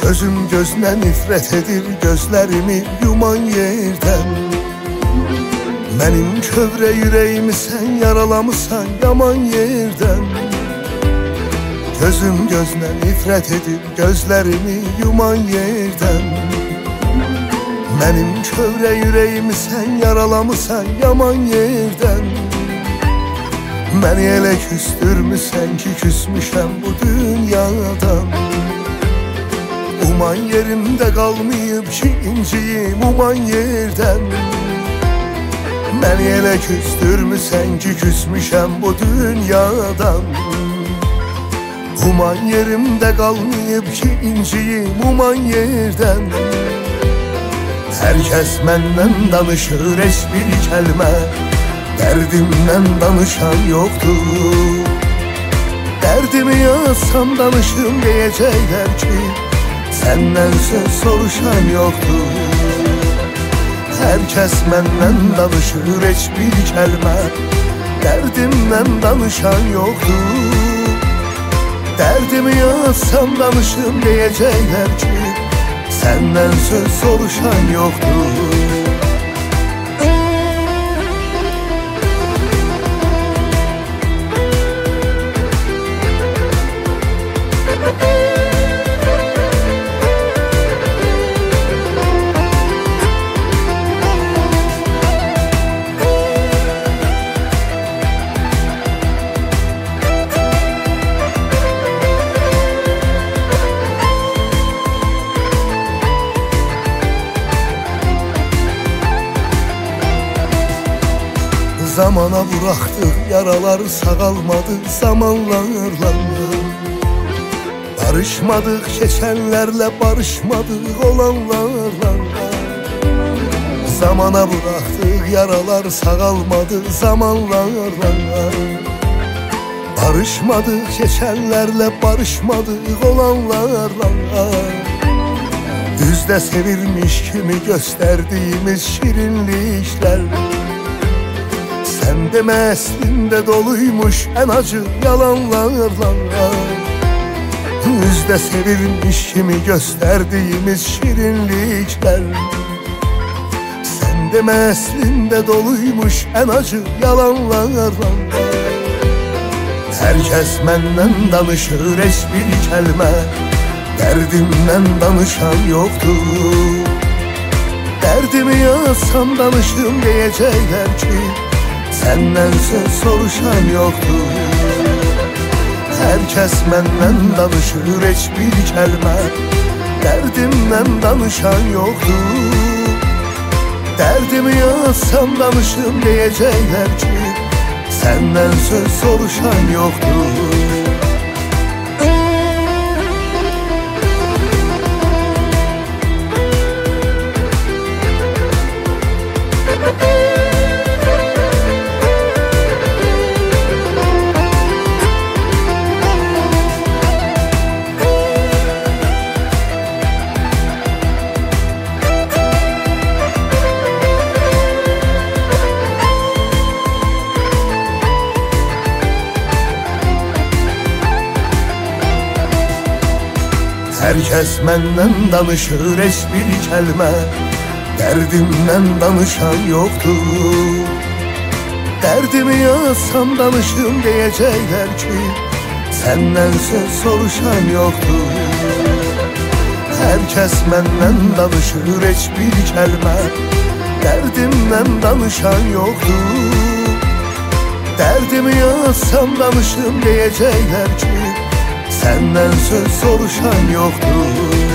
Gözüm gözünə nifrət edir, gözlərimi yuman yerdən. Mənim kövrə ürəyimi sən yaralamısan yaman yerdən. Gözüm gözünə nifrət edir, gözlərimi yuman yerdən. Mənim kövrə ürəyimi sən yaralamısan yaman yerdən. Məni elə küstürmüsən ki, küsmüşəm bu dünyadan. Uman yerimdə qalmayıb ki, inciyim uman yerdən. Məni elə küstürmüsən ki, küsmüşəm bu dünyadan. Uman yerimdə qalmayıb ki, inciyim uman yerdən. Hər kəs məndən danışır, heç bir kəlmə dərdimdən danışan yoxdur. Dərdimi yazsam danışım, deyəcəklər ki, səndən söz soruşan yoxdur. Hər kəs məndən danışır, heç bir kəlmə dərdimdən danışan yoxdur. Dərdimi yazsam danışım, deyəcəklər ki, səndən söz soruşan yoxdur. Zamana buraxdıq, yaralar sağalmadı zamanlarla. Barışmadıq keçənlərlə, barışmadıq olanlarla. Zamana buraxdıq, yaralar sağalmadı zamanlarla. Barışmadıq keçənlərlə, barışmadıq olanlarla. Üzdə sevirmiş kimi göstərdiyimiz şirinliklər, sən demə əslində doluymuş ən acı yalanlarla. Üzdə sevilmiş kimi göstərdiyimiz şirinliklər, sən demə əslində doluymuş ən acı yalanlarla. Hər kəs məndən danışır, heç bir kəlmə dərdimdən danışan yoxdur. Dərdimi yazsam danışım, deyəcəklər ki, səndən söz soruşan yoxdur. Hər kəs məndən danışır, heç bir kəlmə dərdimdən danışan yoxdur. Dərdimi yazsam danışım, deyəcəklər ki, səndən söz soruşan yoxdur. Hər kəs məndən danışır, heç bir kəlmə dərdimdən danışan yoxdur. Dərdimi yazsam danışım, deyəcəklər ki, səndən söz soruşan yoxdur. Hər kəs məndən danışır, heç bir kəlmə dərdimdən danışan yoxdur. Dərdimi yazsam danışım, deyəcəklər ki, səndən söz soruşan yoxdur.